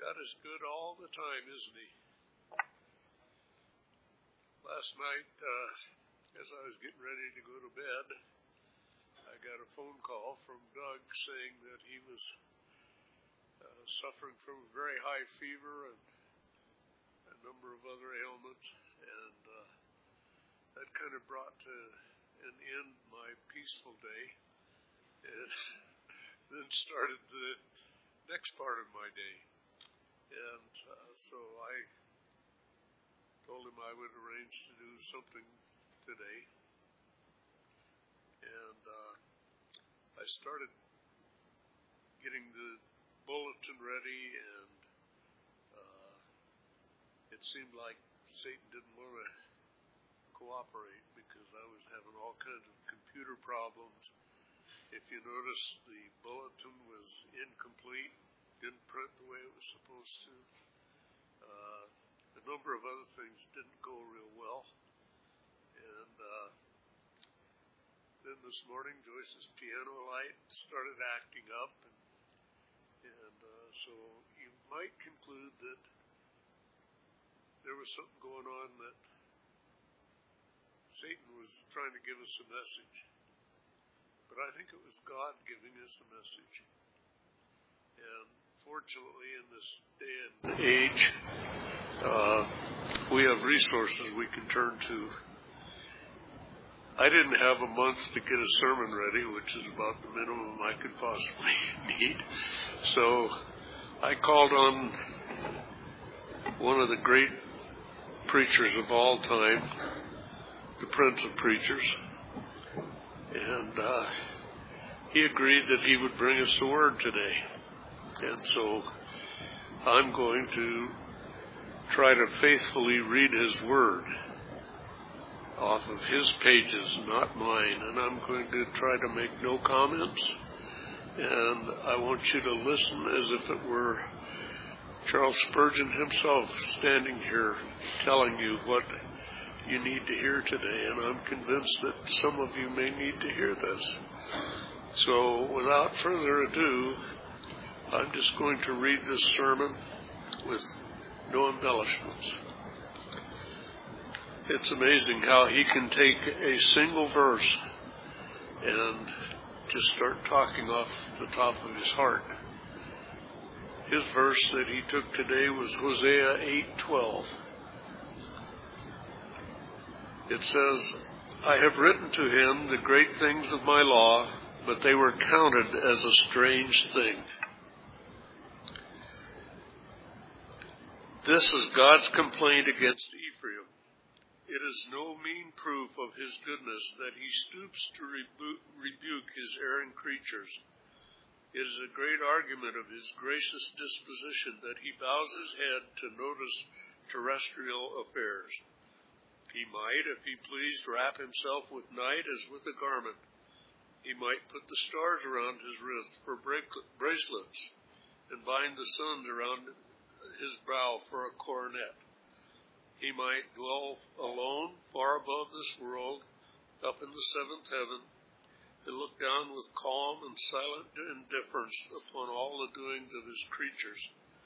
God is good all the time, isn't he? Last night, as I was getting ready to go to bed, I got a phone call from Doug saying that he was suffering from a very high fever and a number of other ailments, and that kind of brought to an end my peaceful day, and then started the next part of my day. And so I told him I would arrange to do something today, and I started getting the bulletin ready, and it seemed like Satan didn't want to cooperate because I was having all kinds of computer problems. If you notice, the bulletin was incomplete, didn't print the way it was supposed to. A number of other things didn't go real well. And then this morning, Joyce's piano light started acting up, and so you might conclude that there was something going on, that Satan was trying to give us a message. But I think it was God giving us a message. And fortunately, in this day and age, we have resources we can turn to. I didn't have a month to get a sermon ready, which is about the minimum I could possibly need. So I called on one of the great preachers of all time, the Prince of Preachers, and he agreed that he would bring us the Word today. And so I'm going to try to faithfully read his Word off of his pages, not mine, and I'm going to try to make no comments, and I want you to listen as if it were Charles Spurgeon himself standing here telling you what you need to hear today, and I'm convinced that some of you may need to hear this. So without further ado, I'm just going to read this sermon with no embellishments. It's amazing how he can take a single verse and just start talking off the top of his heart. His verse that he took today was Hosea 8:12. It says, I have written to him the great things of my law, but they were counted as a strange thing. This is God's complaint against Ephraim. It is no mean proof of his goodness that he stoops to rebuke his erring creatures. It is a great argument of his gracious disposition that he bows his head to notice terrestrial affairs. He might, if he pleased, wrap himself with night as with a garment. He might put the stars around his wrist for bracelets, and bind the sun around his brow for a coronet. He might dwell alone far above this world, up in the seventh heaven, and look down with calm and silent indifference upon all the doings of his creatures.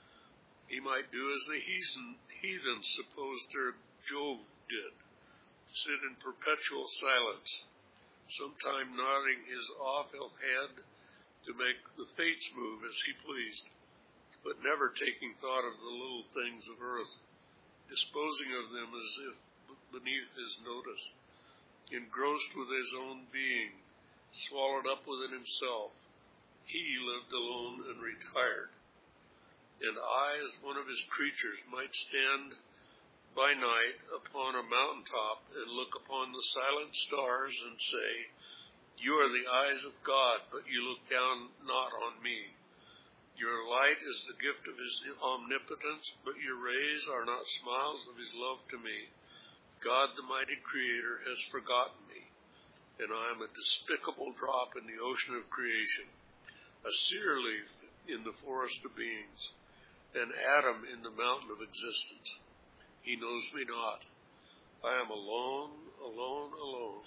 He might do as the heathens supposed their Jove did, sit in perpetual silence, sometime nodding his awful head to make the fates move as he pleased, but never taking thought of the little things of earth, disposing of them as if beneath his notice, engrossed with his own being, swallowed up within himself. He lived alone and retired. And I, as one of his creatures, might stand by night upon a mountaintop and look upon the silent stars and say, you are the eyes of God, but you look down not on me. Your light is the gift of his omnipotence, but your rays are not smiles of his love to me. God, the mighty creator, has forgotten me, and I am a despicable drop in the ocean of creation, a cedar leaf in the forest of beings, an atom in the mountain of existence. He knows me not. I am alone, alone, alone.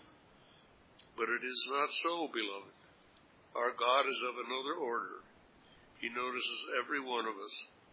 But it is not so, beloved. Our God is of another order. He notices every one of us.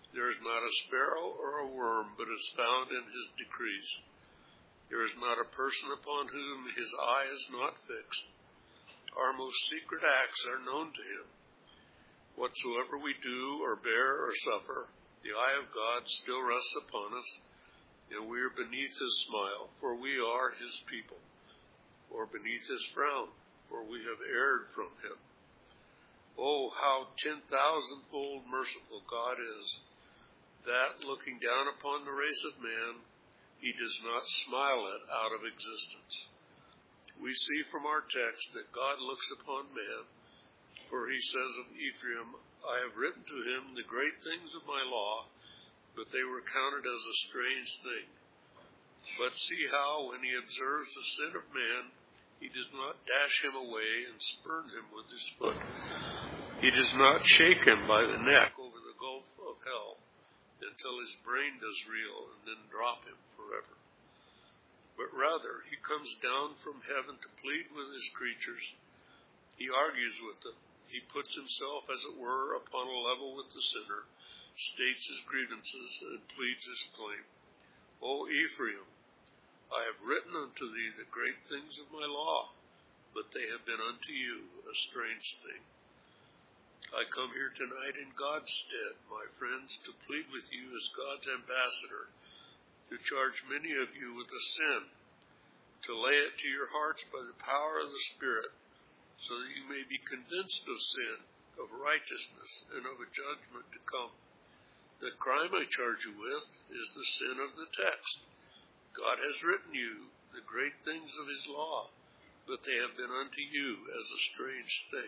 There is not a sparrow or a worm but is found in his decrees. There is not a person upon whom his eye is not fixed. Our most secret acts are known to him. Whatsoever we do or bear or suffer, the eye of God still rests upon us, and we are beneath his smile, for we are his people, or beneath his frown, for we have erred from him. Oh, how 10,000-fold merciful God is, that, looking down upon the race of man, he does not smile it out of existence. We see from our text that God looks upon man, for he says of Ephraim, I have written to him the great things of my law, but they were counted as a strange thing. But see how, when he observes the sin of man, he does not dash him away and spurn him with his foot. He does not shake him by the neck over the gulf of hell, until his brain does reel and then drop him forever. But rather, he comes down from heaven to plead with his creatures. He argues with them. He puts himself, as it were, upon a level with the sinner, states his grievances, and pleads his claim. O Ephraim, I have written unto thee the great things of my law, but they have been unto you a strange thing. I come here tonight in God's stead, my friends, to plead with you as God's ambassador, to charge many of you with a sin, to lay it to your hearts by the power of the Spirit, so that you may be convinced of sin, of righteousness, and of a judgment to come. The crime I charge you with is the sin of the text. God has written you the great things of his law, but they have been unto you as a strange thing.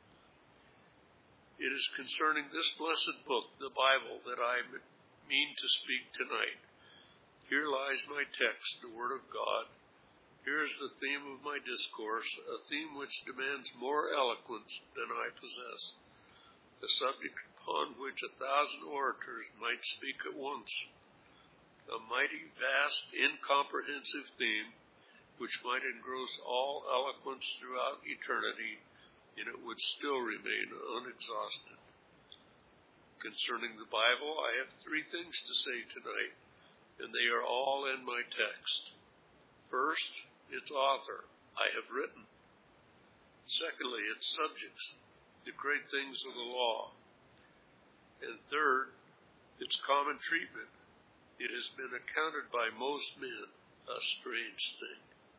It is concerning this blessed book, the Bible, that I mean to speak tonight. Here lies my text, the Word of God. Here is the theme of my discourse, a theme which demands more eloquence than I possess, a subject upon which 1,000 orators might speak at once, a mighty, vast, incomprehensive theme which might engross all eloquence throughout eternity, and it would still remain unexhausted. Concerning the Bible, I have 3 things to say tonight, and they are all in my text. First, its author, I have written. Secondly, its subjects, the great things of the law. And third, its common treatment. It has been accounted by most men a strange thing.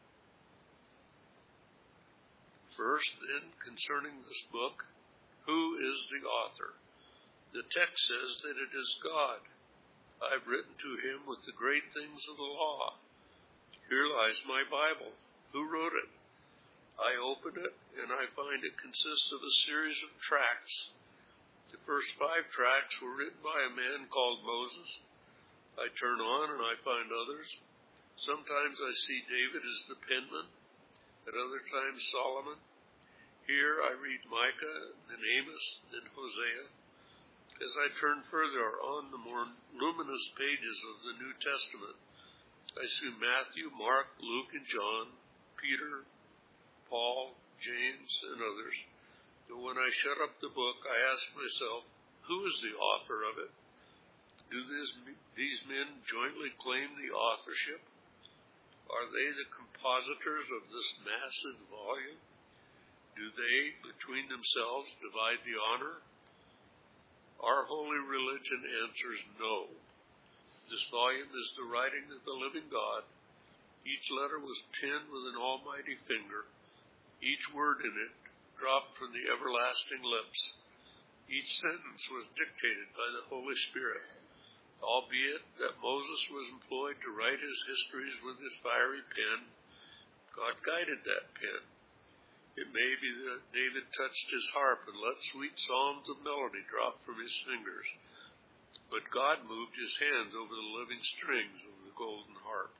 First, then, concerning this book, who is the author? The text says that it is God. I've written to him with the great things of the law. Here lies my Bible. Who wrote it? I open it, and I find it consists of a series of tracts. The first 5 tracts were written by a man called Moses. I turn on, and I find others. Sometimes I see David as the penman, at other times Solomon. Here I read Micah, then Amos, then Hosea. As I turn further on the more luminous pages of the New Testament, I see Matthew, Mark, Luke, and John, Peter, Paul, James, and others. But when I shut up the book, I ask myself, who is the author of it? Do these men jointly claim the authorship? Are they the compositors of this massive volume? Do they, between themselves, divide the honor? Our holy religion answers no. This volume is the writing of the living God. Each letter was penned with an almighty finger. Each word in it dropped from the everlasting lips. Each sentence was dictated by the Holy Spirit. Albeit that Moses was employed to write his histories with his fiery pen, God guided that pen. It may be that David touched his harp and let sweet psalms of melody drop from his fingers, but God moved his hands over the living strings of the golden harp.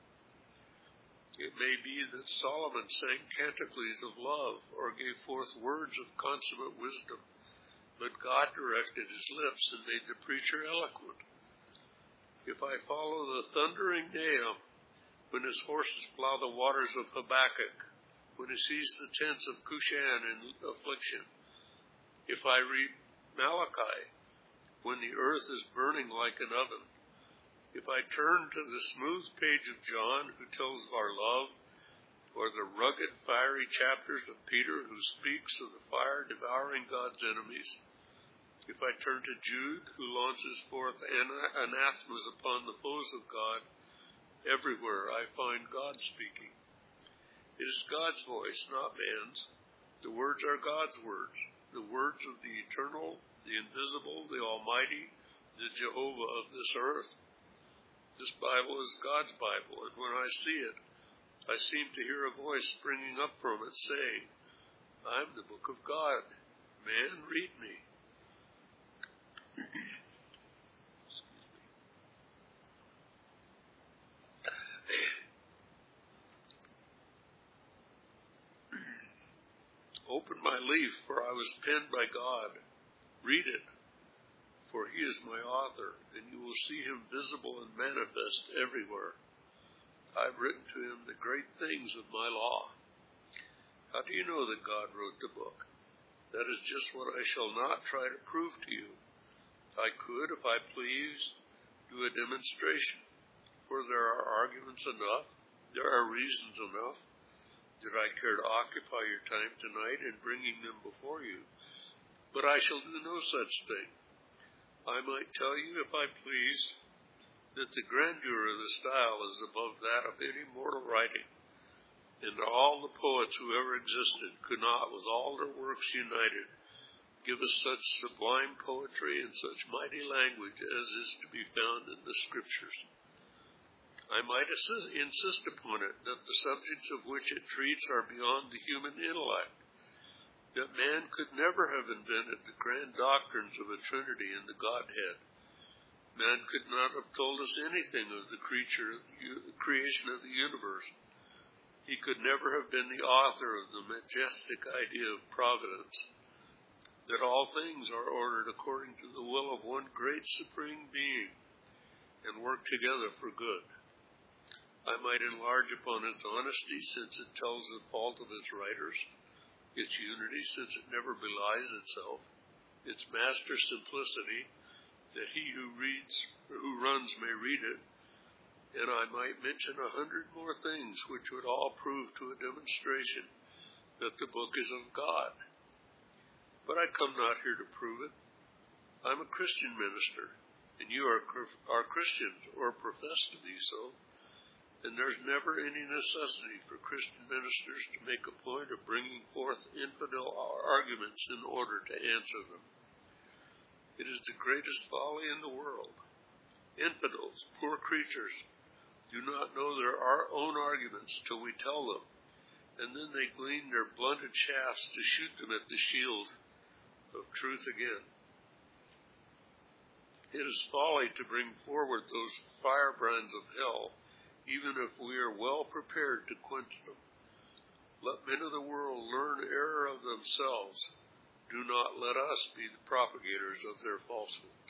It may be that Solomon sang canticles of love or gave forth words of consummate wisdom, but God directed his lips and made the preacher eloquent. If I follow the thundering Nahum, when his horses plow the waters of Habakkuk, when he sees the tents of Cushan in affliction, if I read Malachi, when the earth is burning like an oven. If I turn to the smooth page of John, who tells of our love, or the rugged, fiery chapters of Peter, who speaks of the fire devouring God's enemies, if I turn to Jude, who launches forth anathemas upon the foes of God, everywhere I find God speaking. It is God's voice, not man's. The words are God's words, the words of the eternal, the invisible, the almighty, the Jehovah of this earth. This Bible is God's Bible, and when I see it, I seem to hear a voice springing up from it saying, I'm the book of God. Man, read me. Open my leaf, for I was penned by God. Read it, for he is my author, and you will see him visible and manifest everywhere. I've written to him the great things of my law. How do you know that God wrote the book? That is just what I shall not try to prove to you. I could, if I pleased, do a demonstration, for there are arguments enough, there are reasons enough. Did I care to occupy your time tonight in bringing them before you? But I shall do no such thing. I might tell you, if I pleased, that the grandeur of the style is above that of any mortal writing, and all the poets who ever existed could not, with all their works united, give us such sublime poetry and such mighty language as is to be found in the Scriptures. I might insist upon it that the subjects of which it treats are beyond the human intellect, that man could never have invented the grand doctrines of a Trinity and the Godhead. Man could not have told us anything of the creation of the universe. He could never have been the author of the majestic idea of providence, that all things are ordered according to the will of one great supreme being and work together for good. I might enlarge upon its honesty, since it tells the fault of its writers, its unity, since it never belies itself, its master simplicity, that he who runs may read it, and I might mention 100 more things which would all prove to a demonstration that the book is of God. But I come not here to prove it. I'm a Christian minister, and you are Christians, or profess to be so, and there's never any necessity for Christian ministers to make a point of bringing forth infidel arguments in order to answer them. It is the greatest folly in the world. Infidels, poor creatures, do not know their own arguments till we tell them, and then they glean their blunted shafts to shoot them at the shield of truth again. It is folly to bring forward those firebrands of hell, even if we are well prepared to quench them. Let men of the world learn error of themselves. Do not let us be the propagators of their falsehoods.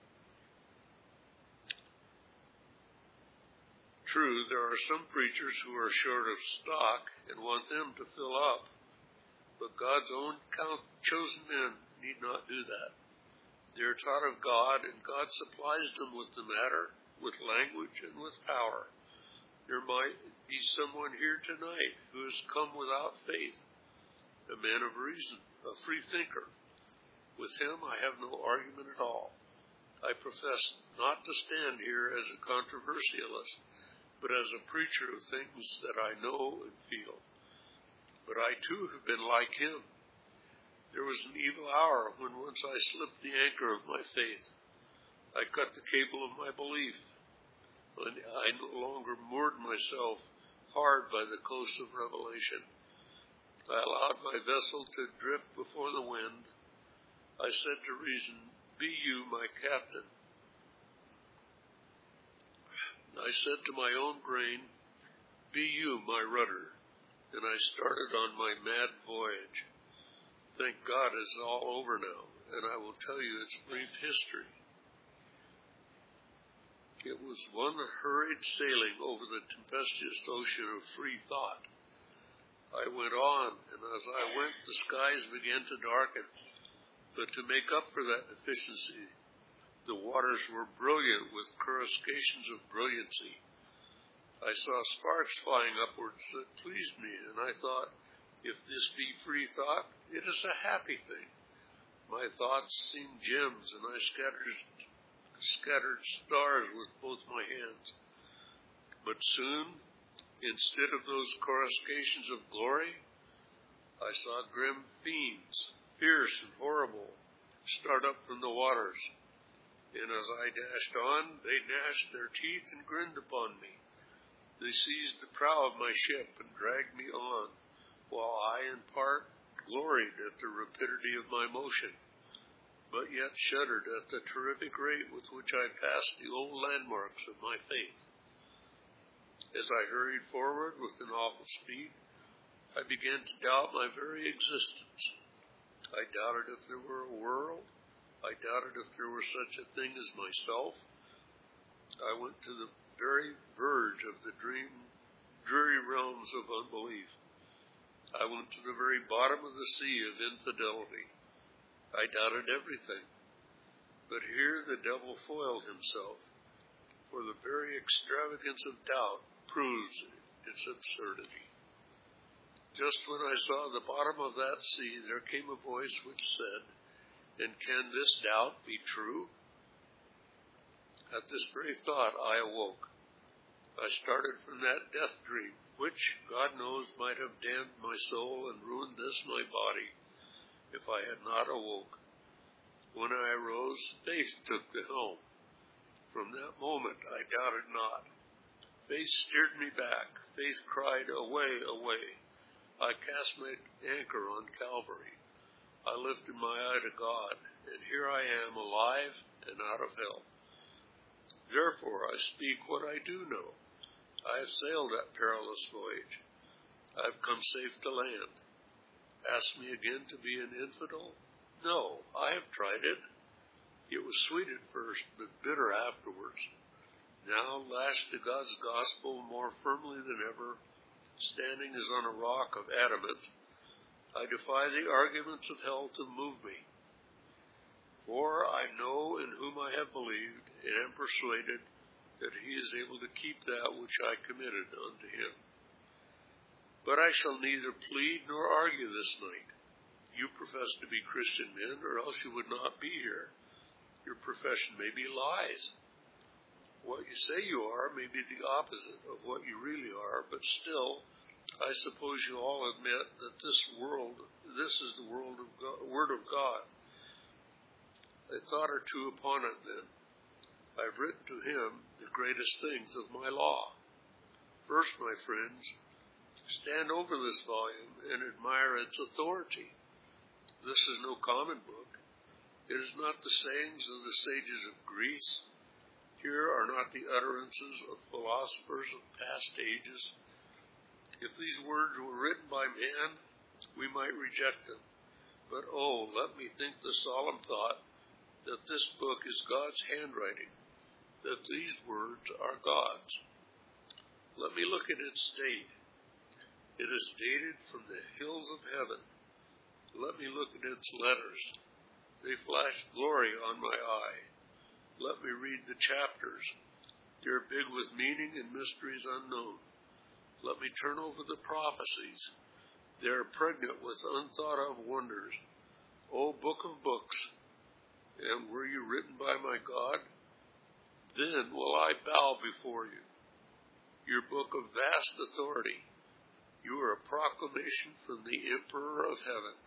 True, there are some preachers who are short of stock and want them to fill up, but God's own chosen men need not do that. They are taught of God, and God supplies them with the matter, with language, and with power. There might be someone here tonight who has come without faith, a man of reason, a free thinker. With him I have no argument at all. I profess not to stand here as a controversialist, but as a preacher of things that I know and feel. But I too have been like him. There was an evil hour when once I slipped the anchor of my faith. I cut the cable of my belief. I no longer moored myself hard by the coast of revelation. I allowed my vessel to drift before the wind. I said to reason, be you my captain. I said to my own brain, be you my rudder. And I started on my mad voyage. Thank God it's all over now, and I will tell you its brief history. It was one hurried sailing over the tempestuous ocean of free thought. I went on, and as I went, the skies began to darken. But to make up for that deficiency, The waters were brilliant with coruscations of brilliancy. I saw sparks flying upwards that pleased me, and I thought, if this be free thought, it is a happy thing. My thoughts seemed gems, and I scattered stars with both my hands. But soon, instead of those coruscations of glory, I saw grim fiends, fierce and horrible, start up from the waters. And as I dashed on, they gnashed their teeth and grinned upon me. They seized the prow of my ship and dragged me on, while I, in part, gloried at the rapidity of my motion, but yet shuddered at the terrific rate with which I passed the old landmarks of my faith. As I hurried forward with an awful speed, I began to doubt my very existence. I doubted if there were a world. I doubted if there were such a thing as myself. I went to the very verge of the dreary realms of unbelief. I went to the very bottom of the sea of infidelity. I doubted everything. But here the devil foiled himself, for the very extravagance of doubt proves its absurdity. Just when I saw the bottom of that sea, there came a voice which said, "And can this doubt be true?" At this very thought I awoke. I started from that death dream, which, God knows, might have damned my soul and ruined this my body, if I had not awoke. When I arose, faith took the helm. From that moment I doubted not. Faith steered me back. Faith cried, "Away, away." I cast my anchor on Calvary. I lifted my eye to God, and here I am, alive and out of hell. Therefore I speak what I do know. I have sailed that perilous voyage. I have come safe to land. Ask me again to be an infidel? No, I have tried it. It was sweet at first, but bitter afterwards. Now, lashed to God's gospel more firmly than ever, standing as on a rock of adamant, I defy the arguments of hell to move me. For I know in whom I have believed, and am persuaded that he is able to keep that which I committed unto him. But I shall neither plead nor argue this night. You profess to be Christian men, or else you would not be here. Your profession may be lies. What you say you are may be the opposite of what you really are, but still, I suppose you all admit that this is the Word of God. A thought or two upon it, then. I've written to him the greatest things of my law. First, my friends, stand over this volume and admire its authority. This is no common book. It is not the sayings of the sages of Greece. Here are not the utterances of philosophers of past ages. If these words were written by man, we might reject them. But oh, let me think the solemn thought that this book is God's handwriting, that these words are God's. Let me look at its date. It is dated from the hills of heaven. Let me look at its letters. They flash glory on my eye. Let me read the chapters. They are big with meaning and mysteries unknown. Let me turn over the prophecies. They are pregnant with unthought of wonders. O book of books, and were you written by my God? Then will I bow before you. Your book of vast authority. You are a proclamation from the Emperor of heaven.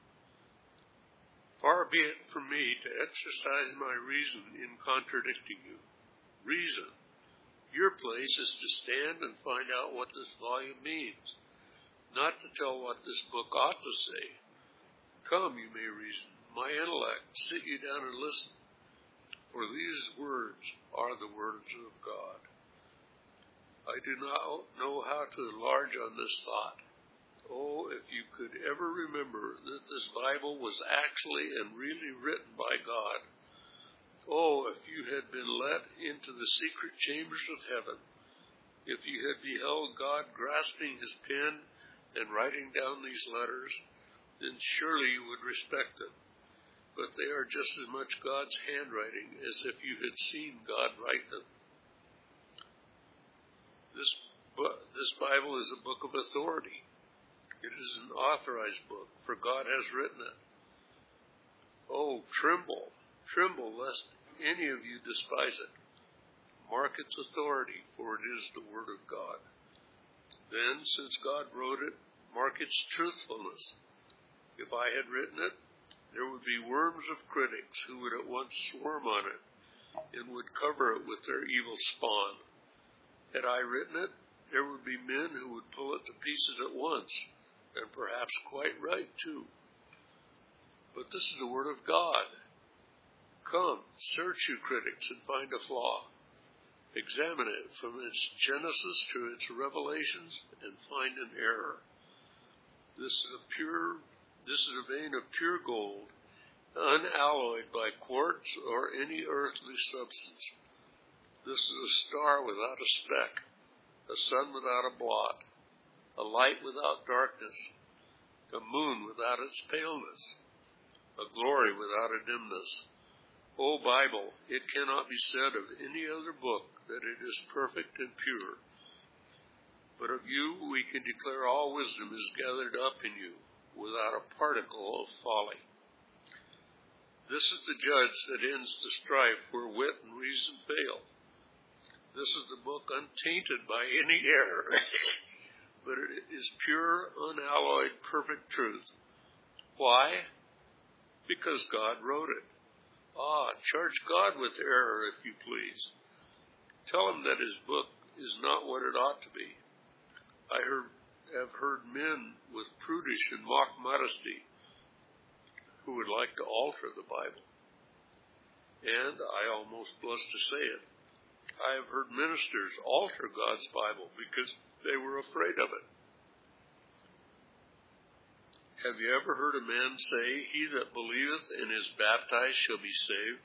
Far be it from me to exercise my reason in contradicting you. Reason. Your place is to stand and find out what this volume means, not to tell what this book ought to say. Come, you may reason, my intellect, sit you down and listen, for these words are the words of God. I do not know how to enlarge on this thought. Oh, if you could ever remember that this Bible was actually and really written by God. Oh, if you had been let into the secret chambers of heaven, if you had beheld God grasping his pen and writing down these letters, then surely you would respect them. but they are just as much God's handwriting as if you had seen God write them. This Bible is a book of authority. It is an authorized book, for God has written it. Oh, tremble, tremble, lest any of you despise it. Mark its authority, for it is the Word of God. Then, since God wrote it, mark its truthfulness. If I had written it, there would be worms of critics who would at once swarm on it and would cover it with their evil spawn. Had I written it, there would be men who would pull it to pieces at once, and perhaps quite right, too. But this is the Word of God. Come, search, you critics, and find a flaw. Examine it from its genesis to its revelations, and find an error. This is a vein of pure gold, unalloyed by quartz or any earthly substance. This is a star without a speck, a sun without a blot, a light without darkness, a moon without its paleness, a glory without a dimness. O Bible, it cannot be said of any other book that it is perfect and pure. But of you we can declare all wisdom is gathered up in you, without a particle of folly. This is the judge that ends the strife where wit and reason fail. This is the book untainted by any error, but it is pure, unalloyed, perfect truth. Why? Because God wrote it. Charge God with error, if you please. Tell him that his book is not what it ought to be. I have heard men with prudish and mock modesty who would like to alter the Bible. And I almost blush to say it. I have heard ministers alter God's Bible because they were afraid of it. Have you ever heard a man say, "He that believeth and is baptized shall be saved"?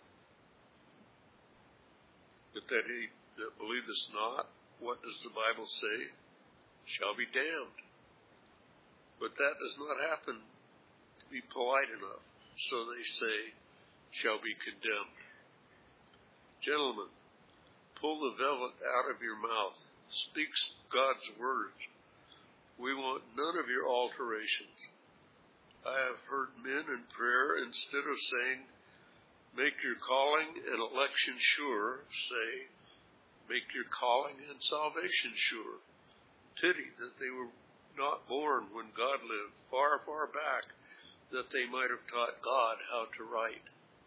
But that he that believeth not, what does the Bible say? Shall be damned. But that does not happen to be polite enough. So they say, shall be condemned. Gentlemen, pull the velvet out of your mouth. Speak God's words. We want none of your alterations. I have heard men in prayer, instead of saying, make your calling and election sure, say, make your calling and salvation sure. Pity that they were not born when God lived far, far back, that they might have taught God how to write.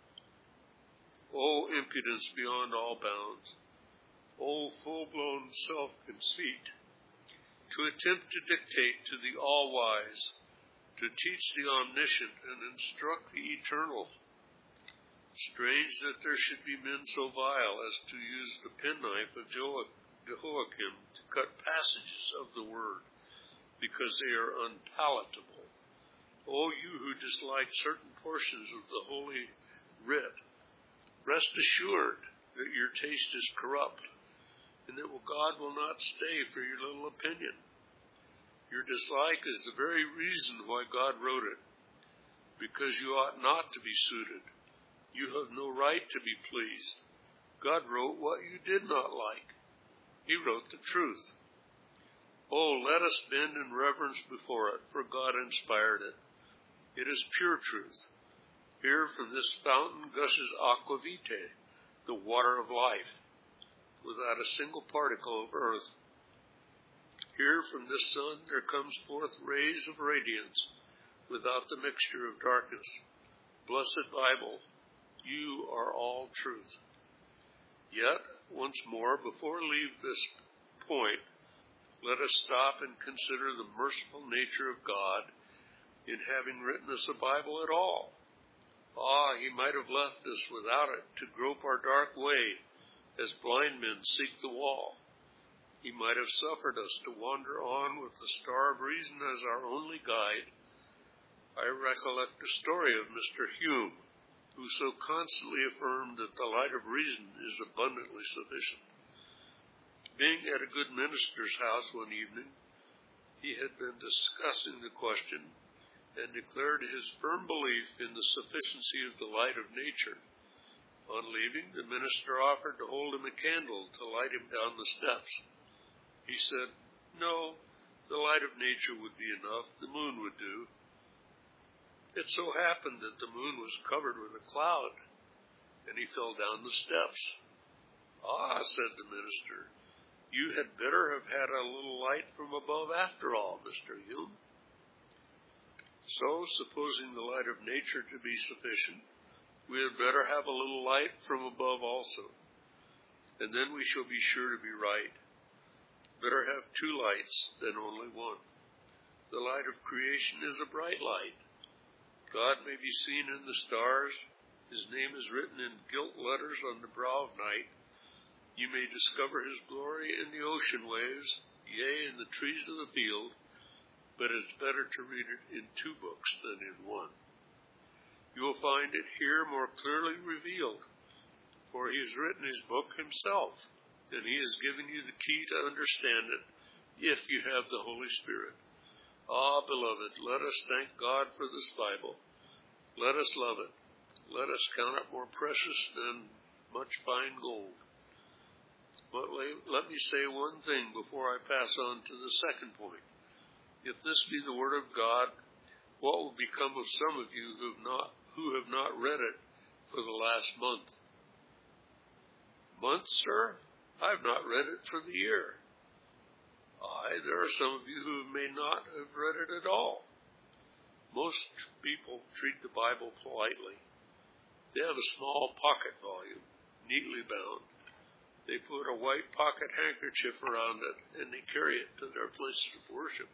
Oh, impudence beyond all bounds. Oh, full-blown self-conceit. To attempt to dictate to the all-wise, to teach the omniscient and instruct the eternal. Strange that there should be men so vile as to use the penknife of Jehoiakim to cut passages of the word, because they are unpalatable. O you who dislike certain portions of the Holy Writ, rest assured that your taste is corrupt, and that God will not stay for your little opinion. Your dislike is the very reason why God wrote it, because you ought not to be suited. You have no right to be pleased. God wrote what you did not like. He wrote the truth. Oh, let us bend in reverence before it, for God inspired it. It is pure truth. Here from this fountain gushes aqua vitae, the water of life, without a single particle of earth. Here from this sun there comes forth rays of radiance, without the mixture of darkness. Blessed Bible, you are all truth. Yet, once more, before we leave this point, let us stop and consider the merciful nature of God in having written us a Bible at all. He might have left us without it to grope our dark way as blind men seek the wall. He might have suffered us to wander on with the star of reason as our only guide. I recollect the story of Mr. Hume, who so constantly affirmed that the light of reason is abundantly sufficient. Being at a good minister's house one evening, he had been discussing the question, and declared his firm belief in the sufficiency of the light of nature. On leaving, the minister offered to hold him a candle to light him down the steps. He said, "No, the light of nature would be enough. The moon would do." It so happened that the moon was covered with a cloud, and he fell down the steps. "Ah," said the minister, "you had better have had a little light from above after all, Mr. Hume." So, supposing the light of nature to be sufficient, we had better have a little light from above also, and then we shall be sure to be right. Better have two lights than only one. The light of creation is a bright light. God may be seen in the stars. His name is written in gilt letters on the brow of night. You may discover his glory in the ocean waves, yea, in the trees of the field, but it's better to read it in two books than in one. You will find it here more clearly revealed, for he has written his book himself, and he has given you the key to understand it, if you have the Holy Spirit. Ah, beloved, let us thank God for this Bible. Let us love it. Let us count it more precious than much fine gold. But let me say one thing before I pass on to the second point. If this be the Word of God, what will become of some of you who have not read it for the last month? Month, sir? I have not read it for the year. Aye, there are some of you who may not have read it at all. Most people treat the Bible politely. They have a small pocket volume, neatly bound. They put a white pocket handkerchief around it, and they carry it to their places of worship.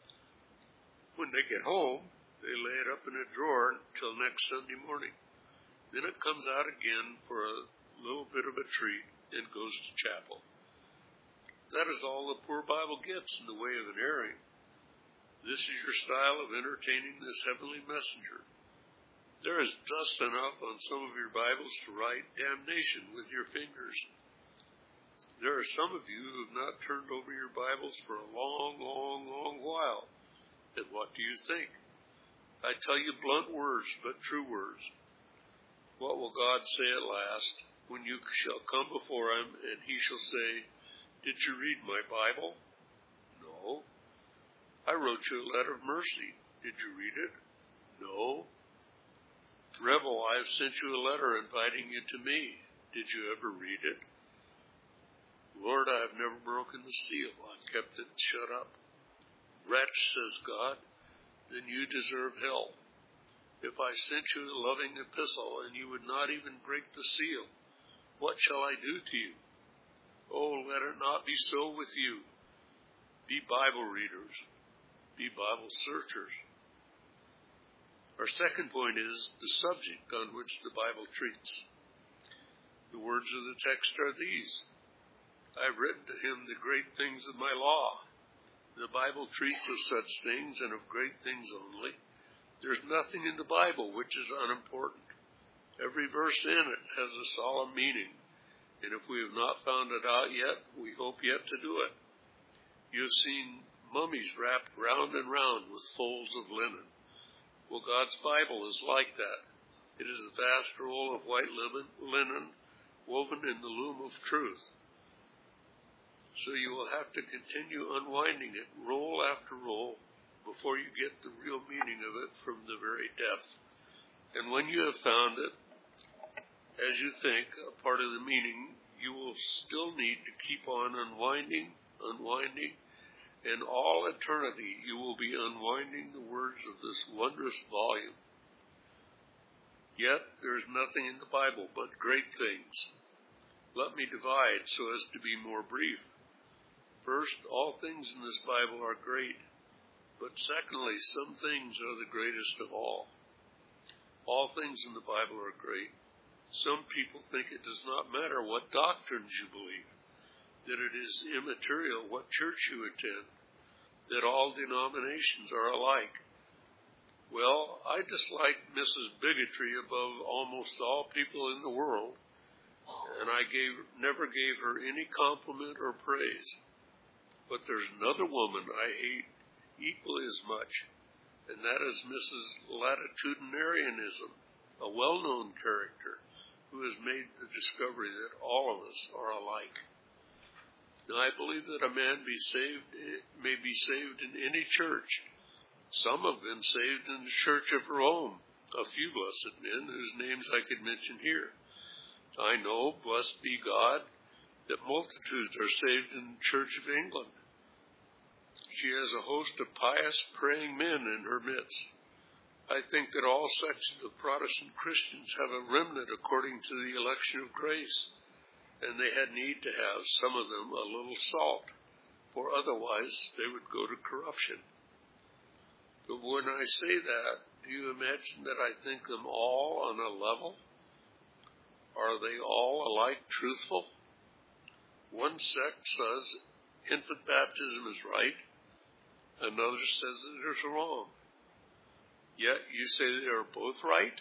When they get home, they lay it up in a drawer until next Sunday morning. Then it comes out again for a little bit of a treat and goes to chapel. That is all the poor Bible gets in the way of an airing. This is your style of entertaining this heavenly messenger. There is dust enough on some of your Bibles to write damnation with your fingers. There are some of you who have not turned over your Bibles for a long, long, long while. And what do you think? I tell you blunt words, but true words. What will God say at last, when you shall come before him, and he shall say, "Did you read my Bible?" "No." "I wrote you a letter of mercy. Did you read it?" "No." "Rebel, I have sent you a letter inviting you to me. Did you ever read it?" "Lord, I have never broken the seal. I've kept it shut up." "Wretch," says God, "then you deserve hell. If I sent you a loving epistle and you would not even break the seal, what shall I do to you? Oh, let it not be so with you. Be Bible readers. Be Bible searchers. Our second point is the subject on which the Bible treats. The words of the text are these: I have written to him the great things of my law. The Bible treats of such things and of great things only. There's nothing in the Bible which is unimportant. Every verse in it has a solemn meaning, and if we have not found it out yet, we hope yet to do it. You have seen mummies wrapped round and round with folds of linen. Well, God's Bible is like that. It is a vast roll of white linen woven in the loom of truth. So you will have to continue unwinding it roll after roll before you get the real meaning of it from the very depth. And when you have found it, as you think, a part of the meaning, you will still need to keep on unwinding, and all eternity you will be unwinding the words of this wondrous volume. Yet there is nothing in the Bible but great things. Let me divide so as to be more brief. First, all things in this Bible are great, but secondly, some things are the greatest of all. All things in the Bible are great. Some people think it does not matter what doctrines you believe, that it is immaterial what church you attend, that all denominations are alike. Well, I dislike Mrs. Bigotry above almost all people in the world, and I never gave her any compliment or praise. But there's another woman I hate equally as much, and that is Mrs. Latitudinarianism, a well-known character who has made the discovery that all of us are alike. Now, I believe that a man may be saved in any church. Some have been saved in the Church of Rome, a few blessed men whose names I could mention here. I know, blessed be God, that multitudes are saved in the Church of England. She has a host of pious, praying men in her midst. I think that all sections of Protestant Christians have a remnant according to the election of grace, and they had need to have, some of them, a little salt, for otherwise they would go to corruption. But when I say that, do you imagine that I think them all on a level? Are they all alike truthful? One sect says infant baptism is right, another says that it is wrong. Yet you say they are both right?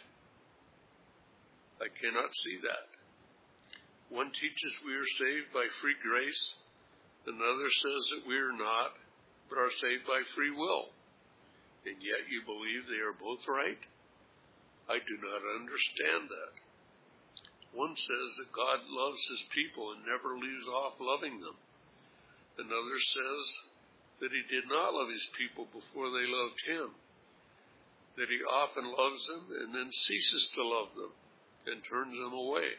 I cannot see that. One teaches we are saved by free grace, another says that we are not, but are saved by free will. And yet you believe they are both right? I do not understand that. One says that God loves his people and never leaves off loving them. Another says that he did not love his people before they loved him, that he often loves them and then ceases to love them and turns them away.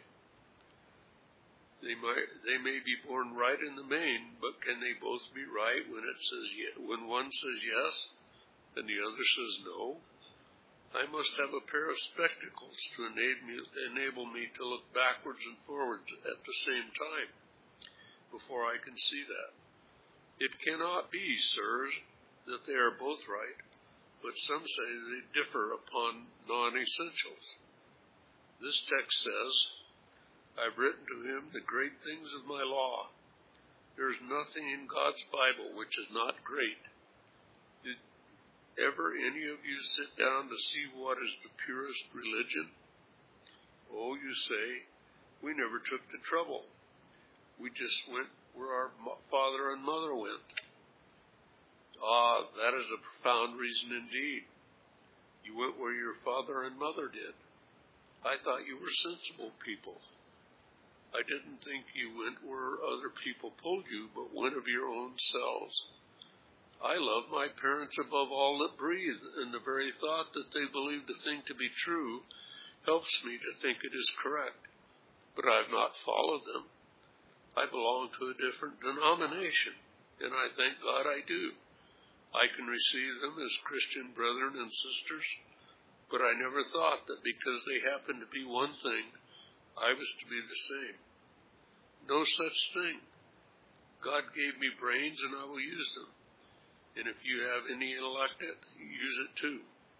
They may be born right in the main, but can they both be right when one says yes and the other says no? I must have a pair of spectacles to enable me to look backwards and forwards at the same time before I can see that. It cannot be, sirs, that they are both right, but some say they differ upon non-essentials. This text says, I've written to him the great things of my law. There is nothing in God's Bible which is not great. Did ever any of you sit down to see what is the purest religion? Oh, you say, we never took the trouble. We just went where our father and mother went. Ah, that is a profound reason indeed. You went where your father and mother did. I thought you were sensible people. I didn't think you went where other people pulled you, but went of your own selves. I love my parents above all that breathe, and the very thought that they believe the thing to be true helps me to think it is correct. But I have not followed them. I belong to a different denomination, and I thank God I do. I can receive them as Christian brethren and sisters, but I never thought that because they happened to be one thing, I was to be the same. No such thing. God gave me brains and I will use them. And if you have any intellect, use it too.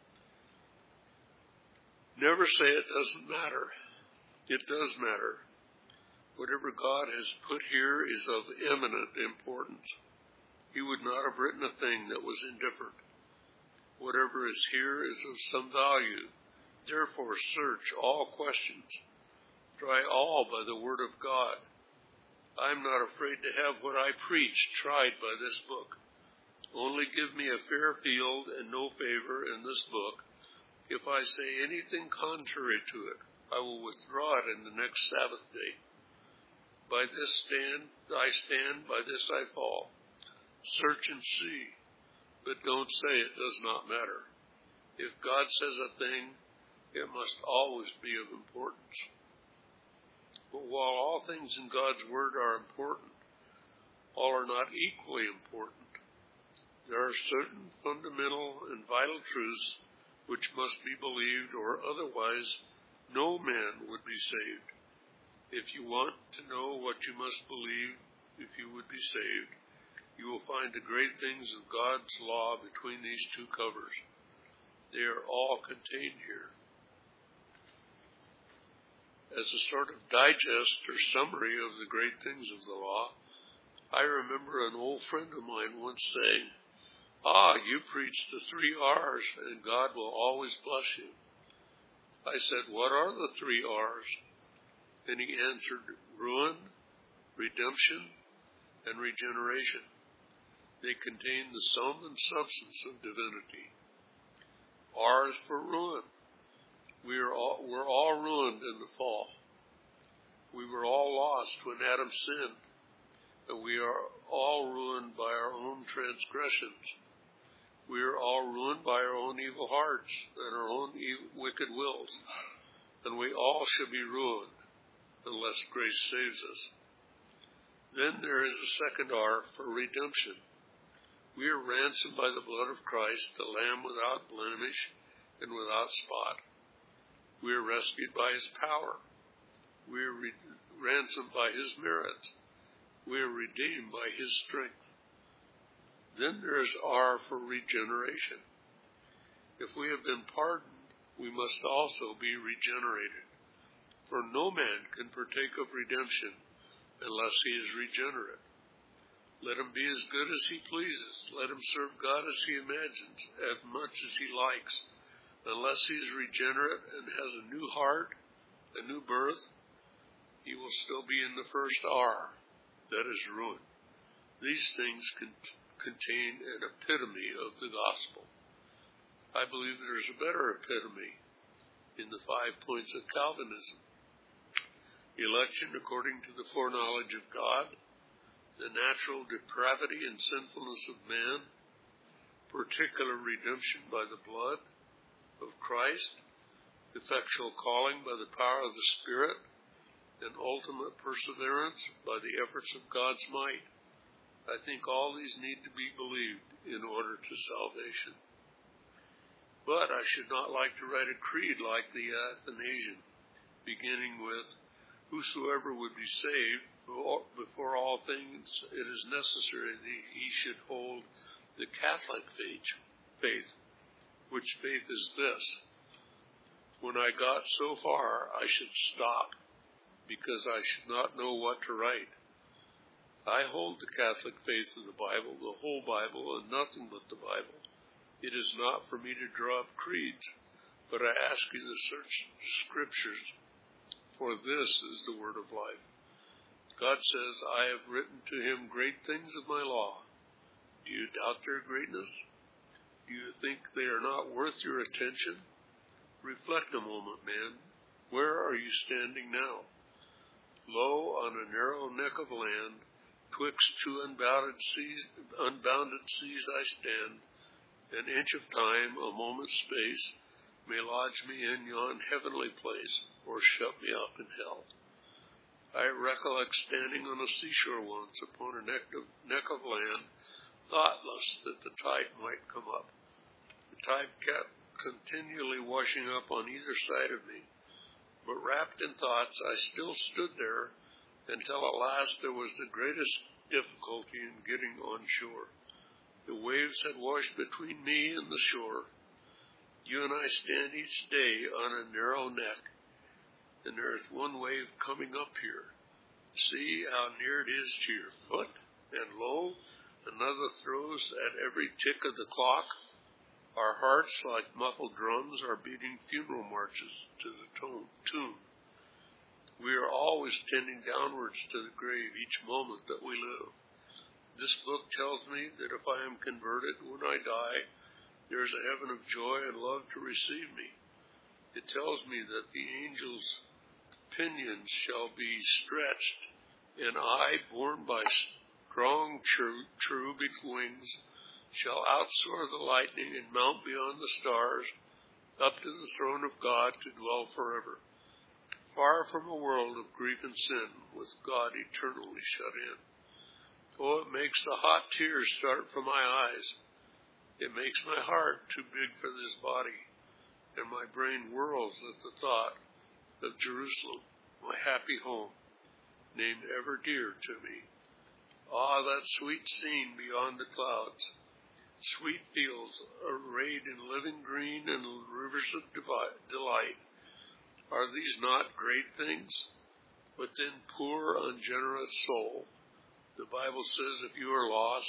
Never say it doesn't matter. It does matter. Whatever God has put here is of eminent importance. He would not have written a thing that was indifferent. Whatever is here is of some value. Therefore, search all questions. Try all by the word of God. I am not afraid to have what I preach tried by this book. Only give me a fair field and no favor in this book. If I say anything contrary to it, I will withdraw it in the next Sabbath day. By this I stand, by this I fall. Search and see, but don't say it does not matter. If God says a thing, it must always be of importance. But while all things in God's Word are important, all are not equally important. There are certain fundamental and vital truths which must be believed, or otherwise no man would be saved. If you want to know what you must believe if you would be saved, you will find the great things of God's law between these two covers. They are all contained here. As a sort of digest or summary of the great things of the law, I remember an old friend of mine once saying, you preach the 3 R's and God will always bless you. I said, what are the 3 R's? And he answered, ruin, redemption, and regeneration. They contain the sum and substance of divinity. R is for ruin. We're all ruined in the fall. We were all lost when Adam sinned, and we are all ruined by our own transgressions. We are all ruined by our own evil hearts and our own wicked wills, and we all shall be ruined unless grace saves us. Then there is a second R for redemption. We are ransomed by the blood of Christ, the Lamb without blemish and without spot. We are rescued by his power. We are ransomed by his merits. We are redeemed by his strength. Then there is R for regeneration. If we have been pardoned, we must also be regenerated. For no man can partake of redemption unless he is regenerate. Let him be as good as he pleases. Let him serve God as he imagines, as much as he likes. Unless he is regenerate and has a new heart, a new birth, he will still be in the first R, that is ruin. These things contain an epitome of the gospel. I believe there's a better epitome in the 5 points of Calvinism. Election according to the foreknowledge of God, the natural depravity and sinfulness of man, particular redemption by the blood of Christ, effectual calling by the power of the Spirit, and ultimate perseverance by the efforts of God's might. I think all these need to be believed in order to salvation. But I should not like to write a creed like the Athanasian, beginning with, whosoever would be saved, before all things it is necessary that he should hold the Catholic faith, which faith is this. When I got so far, I should stop, because I should not know what to write. I hold the Catholic faith of the Bible, the whole Bible, and nothing but the Bible. It is not for me to draw up creeds, but I ask you to search the Scriptures, for this is the word of life. God says, I have written to him great things of my law. Do you doubt their greatness? Do you think they are not worth your attention? Reflect a moment, man. Where are you standing now? Lo, on a narrow neck of land, twixt two unbounded seas I stand. An inch of time, a moment's space, may lodge me in yon heavenly place, or shut me up in hell. I recollect standing on a seashore once upon a neck of land, thoughtless that the tide might come up. The tide kept continually washing up on either side of me, but wrapped in thoughts, I still stood there until at last there was the greatest difficulty in getting on shore. The waves had washed between me and the shore. You and I stand each day on a narrow neck, and there is one wave coming up here. See how near it is to your foot, and lo, another throws at every tick of the clock. Our hearts, like muffled drums, are beating funeral marches to the tune. We are always tending downwards to the grave each moment that we live. This book tells me that if I am converted when I die, there is a heaven of joy and love to receive me. It tells me that the angels' pinions shall be stretched, and I, borne by strong cherubic wings, shall outsoar the lightning and mount beyond the stars, up to the throne of God to dwell forever, far from a world of grief and sin, with God eternally shut in. Oh, it makes the hot tears start from my eyes. It makes my heart too big for this body, and my brain whirls at the thought of Jerusalem, my happy home, named ever dear to me. Ah, that sweet scene beyond the clouds, sweet fields arrayed in living green and rivers of delight. Are these not great things? But then, poor, ungenerous soul, the Bible says if you are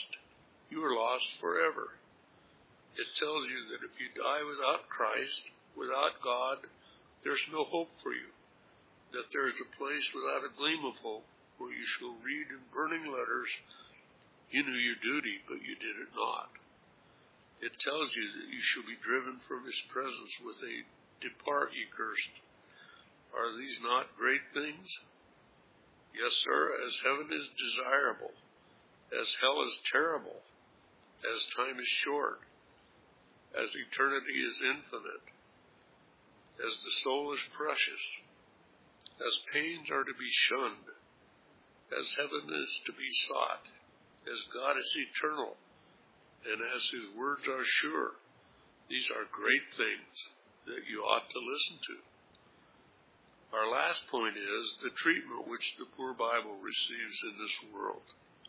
lost forever. It tells you that if you die without Christ, without God, there's no hope for you. That there is a place without a gleam of hope, where you shall read in burning letters, you knew your duty, but you did it not. It tells you that you shall be driven from his presence with a "Depart, ye cursed." Are these not great things? Yes, sir, as heaven is desirable, as hell is terrible, as time is short, as eternity is infinite, as the soul is precious, as pains are to be shunned, as heaven is to be sought, as God is eternal, and as his words are sure. These are great things that you ought to listen to. Our last point is the treatment which the poor Bible receives in this world.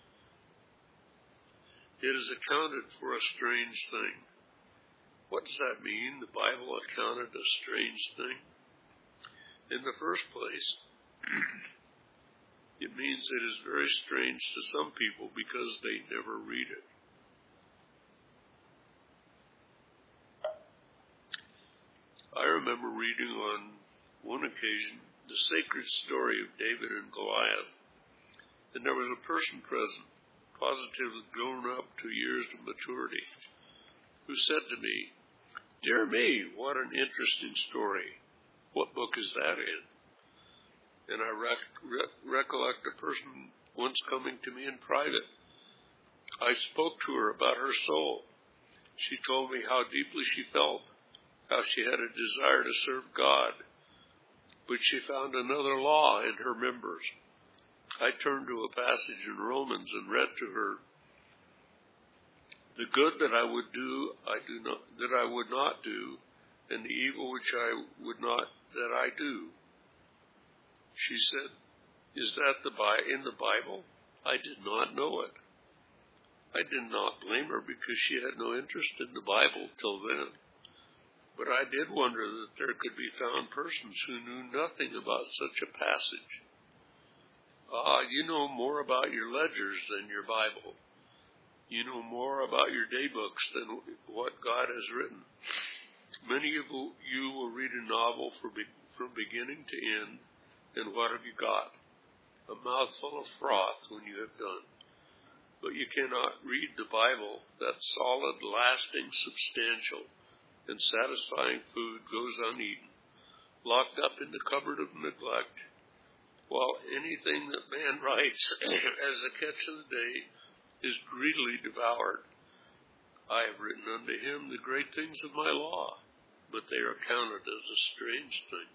It is accounted for a strange thing. What does that mean, the Bible accounted a strange thing? In the first place, it means it is very strange to some people because they never read it. I remember reading on one occasion the sacred story of David and Goliath, and there was a person present, positively grown up to years of maturity, who said to me, "Dear me, what an interesting story. What book is that in?" And I recollect a person once coming to me in private. I spoke to her about her soul. She told me how deeply she felt, how she had a desire to serve God, but she found another law in her members. I turned to a passage in Romans and read to her, "The good that I would do, that I would not do, and the evil which I would not, that I do." She said, "Is that in the Bible?" I did not know it. I did not blame her because she had no interest in the Bible till then. But I did wonder that there could be found persons who knew nothing about such a passage. You know more about your ledgers than your Bible. You know more about your daybooks than what God has written. Many of you will read a novel from beginning to end, and what have you got? A mouthful of froth when you have done. But you cannot read the Bible. That solid, lasting, substantial, and satisfying food goes uneaten, locked up in the cupboard of neglect, while anything that man writes as a catch of the day is greedily devoured. I have written unto him the great things of my law, but they are counted as a strange thing.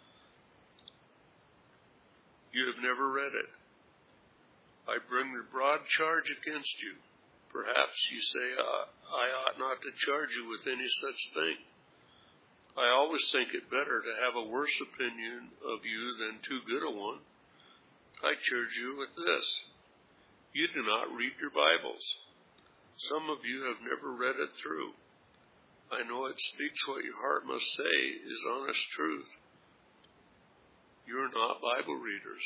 You have never read it. I bring the broad charge against you. Perhaps you say, I ought not to charge you with any such thing. I always think it better to have a worse opinion of you than too good a one. I charge you with this. You do not read your Bibles. Some of you have never read it through. I know it speaks what your heart must say is honest truth. You're not Bible readers.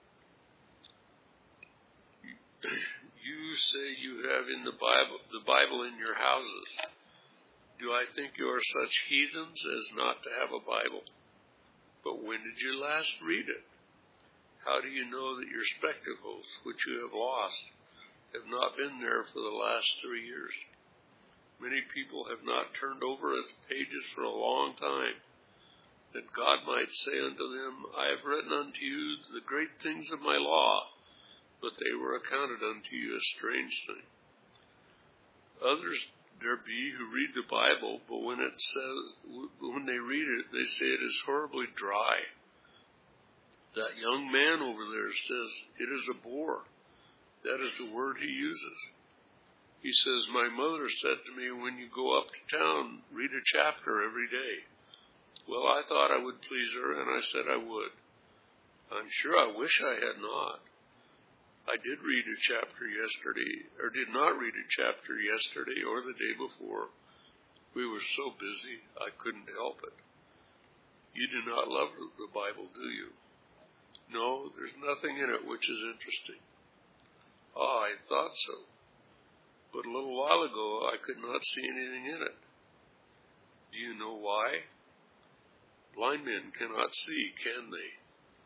You say you have in the Bible in your houses. Do I think you are such heathens as not to have a Bible? But when did you last read it? How do you know that your spectacles, which you have lost, have not been there for the last 3 years? Many people have not turned over its pages for a long time, that God might say unto them, I have written unto you the great things of my law, but they were accounted unto you a strange thing. Others there be who read the Bible, but when they read it, they say it is horribly dry. That young man over there says, it is a bore. That is the word he uses. He says, my mother said to me, when you go up to town, read a chapter every day. Well, I thought I would please her, and I said I would. I'm sure I wish I had not. I did read a chapter yesterday, or did not read a chapter yesterday or the day before. We were so busy, I couldn't help it. You do not love the Bible, do you? No, there's nothing in it which is interesting. I thought so. But a little while ago, I could not see anything in it. Do you know why? Blind men cannot see, can they?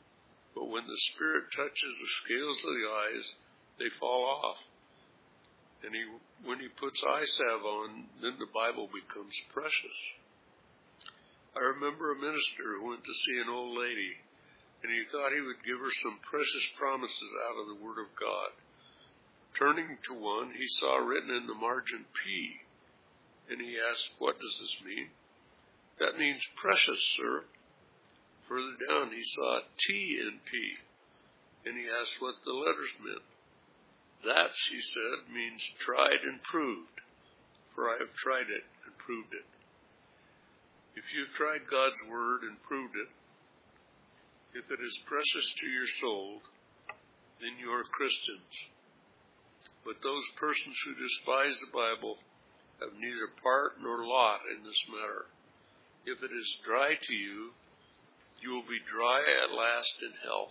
But when the Spirit touches the scales of the eyes, they fall off. And when he puts eye salve on, then the Bible becomes precious. I remember a minister who went to see an old lady, and he thought he would give her some precious promises out of the Word of God. Turning to one, he saw written in the margin P, and he asked, "What does this mean?" "That means precious, sir." Further down, he saw T in P, and he asked what the letters meant. "That," she said, "means tried and proved, for I have tried it and proved it." If you've tried God's Word and proved it, if it is precious to your soul, then you are Christians. But those persons who despise the Bible have neither part nor lot in this matter. If it is dry to you, you will be dry at last in hell.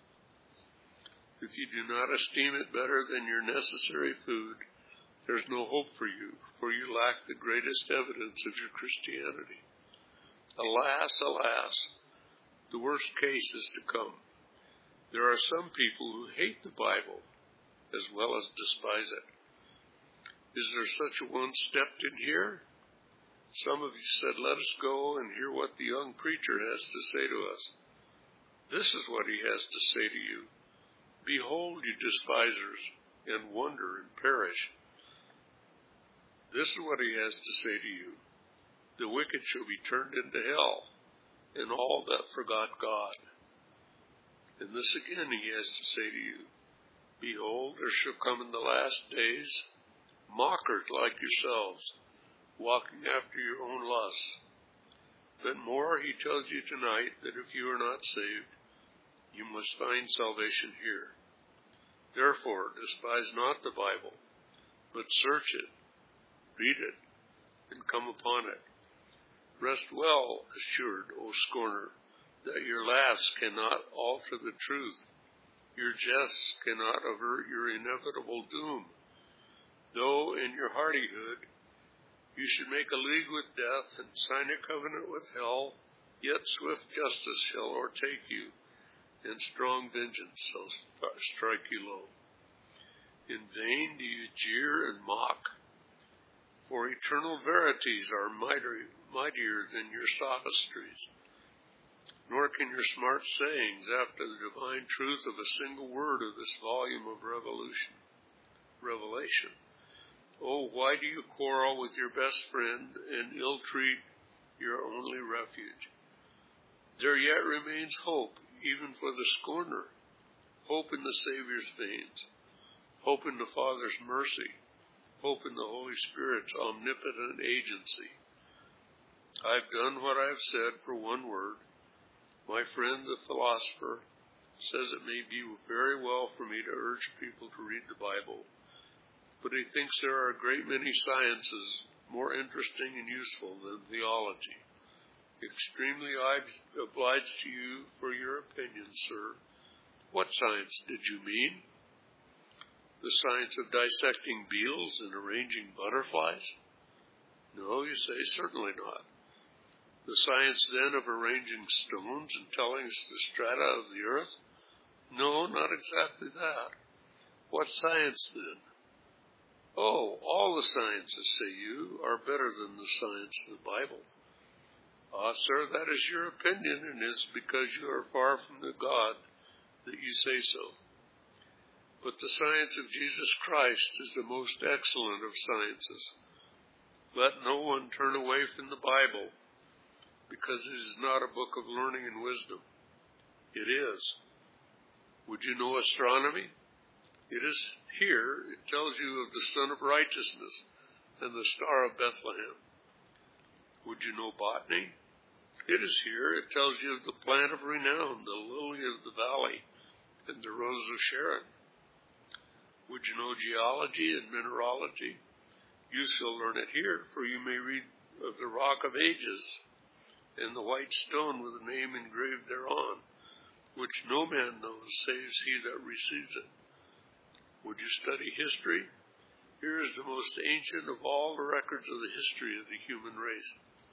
If you do not esteem it better than your necessary food, there is no hope for you lack the greatest evidence of your Christianity. Alas, alas, the worst case is to come. There are some people who hate the Bible as well as despise it. Is there such a one stepped in here? Some of you said, "Let us go and hear what the young preacher has to say to us." This is what he has to say to you. "Behold, you despisers, and wonder and perish." This is what he has to say to you. "The wicked shall be turned into hell, and all that forgot God." And this again he has to say to you. "Behold, there shall come in the last days mockers like yourselves, walking after your own lusts." But more, he tells you tonight that if you are not saved, you must find salvation here. Therefore, despise not the Bible, but search it, read it, and come upon it. Rest well assured, O scorner, that your laughs cannot alter the truth. Your jests cannot avert your inevitable doom. Though in your hardihood you should make a league with death and sign a covenant with hell, yet swift justice shall o'ertake you, and strong vengeance shall strike you low. In vain do you jeer and mock, for eternal verities are mightier than your sophistries. Nor can your smart sayings after the divine truth of a single word of this volume of Revelation. Oh, why do you quarrel with your best friend and ill-treat your only refuge? There yet remains hope, even for the scorner, hope in the Savior's veins, hope in the Father's mercy, hope in the Holy Spirit's omnipotent agency. I've done what I've said for one word. My friend, the philosopher, says it may be very well for me to urge people to read the Bible, but he thinks there are a great many sciences more interesting and useful than theology. Extremely obliged to you for your opinion, sir. What science did you mean? The science of dissecting beetles and arranging butterflies? No, you say, certainly not. The science then of arranging stones and telling us the strata of the earth? No, not exactly that. What science then? Oh, all the sciences, say you, are better than the science of the Bible. Ah, sir, that is your opinion, and it's because you are far from the God that you say so. But the science of Jesus Christ is the most excellent of sciences. Let no one turn away from the Bible, because it is not a book of learning and wisdom. It is. Would you know astronomy? It is here. It tells you of the Sun of Righteousness and the Star of Bethlehem. Would you know botany? It is here. It tells you of the plant of renown, the lily of the valley, and the rose of Sharon. Would you know geology and mineralogy? You shall learn it here, for you may read of the rock of ages and the white stone with a name engraved thereon, which no man knows, save he that receives it. Would you study history? Here is the most ancient of all the records of the history of the human race.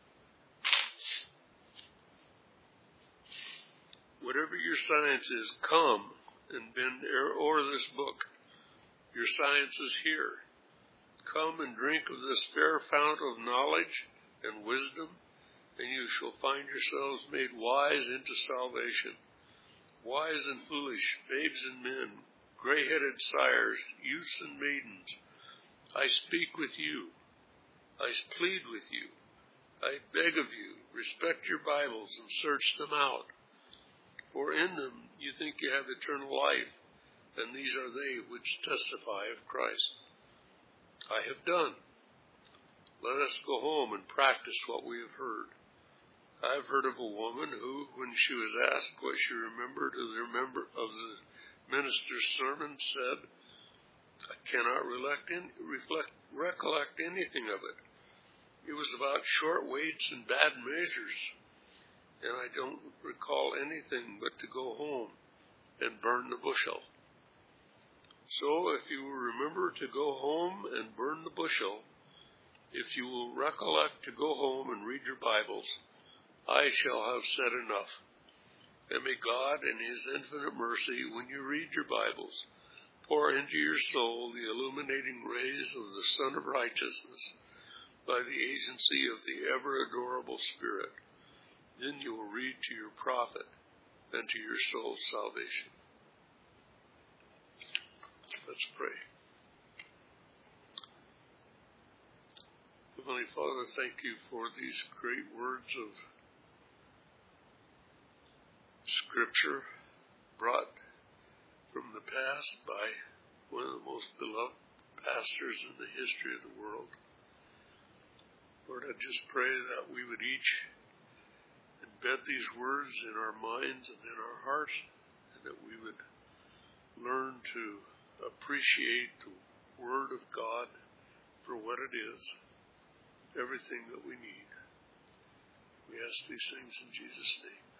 Whatever your science is, come and bend o'er this book. Your science is here. Come and drink of this fair fount of knowledge and wisdom, and you shall find yourselves made wise into salvation. Wise and foolish, babes and men, gray-headed sires, youths and maidens, I speak with you. I plead with you. I beg of you, respect your Bibles and search them out. For in them you think you have eternal life, and these are they which testify of Christ. I have done. Let us go home and practice what we have heard. I have heard of a woman who, when she was asked what she remembered of the minister's sermon, said, I cannot recollect anything of it. It was about short weights and bad measures, and I don't recall anything but to go home and burn the bushel. So if you will remember to go home and burn the bushel, if you will recollect to go home and read your Bibles, I shall have said enough. And may God, in His infinite mercy, when you read your Bibles, pour into your soul the illuminating rays of the Sun of Righteousness by the agency of the ever-adorable Spirit. Then you will read to your profit and to your soul's salvation. Let's pray. Heavenly Father, thank you for these great words of Scripture brought from the past by one of the most beloved pastors in the history of the world. Lord, I just pray that we would each embed these words in our minds and in our hearts, and that we would learn to appreciate the Word of God for what it is, everything that we need. We ask these things in Jesus' name.